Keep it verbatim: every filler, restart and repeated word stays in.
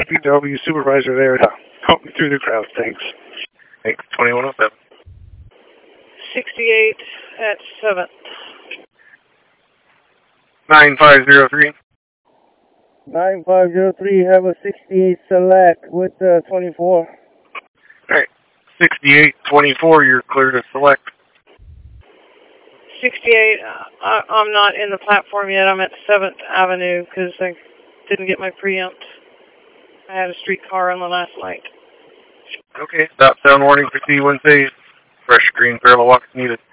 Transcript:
D P W supervisor there to help me through the crowd. Thanks. Thanks. twenty-one oh seven. sixty-eight at seventh. nine five zero three. nine five zero three, have a sixty-eight select with uh, twenty-four. Alright. sixty-eight twenty-four, you're clear to select. sixty-eight, uh, I, I'm not in the platform yet. I'm at seventh Avenue because I didn't get my preempt. I had a streetcar on the last light. Okay. Stop sound warning for C one safe. Fresh green parallel walks needed.